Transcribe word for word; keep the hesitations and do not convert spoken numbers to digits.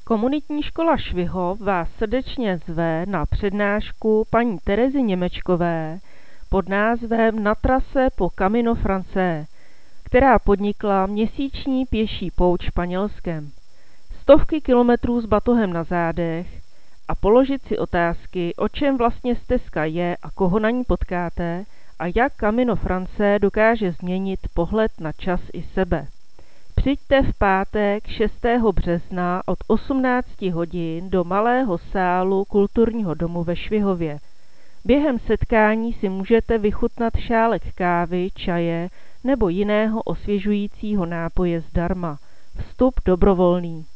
Komunitní škola Švihov vás srdečně zve na přednášku paní Terezy Němečkové pod názvem Na trase po Camino Francés, která podnikla měsíční pěší pouť Španělskem. Stovky kilometrů s batohem na zádech a položit si otázky, o čem vlastně stezka je a koho na ní potkáte a jak Camino Francés dokáže změnit pohled na čas i sebe. Přijďte v pátek šestého března od osmnácti hodin do malého sálu Kulturního domu ve Švihově. Během setkání si můžete vychutnat šálek kávy, čaje nebo jiného osvěžujícího nápoje zdarma. Vstup dobrovolný.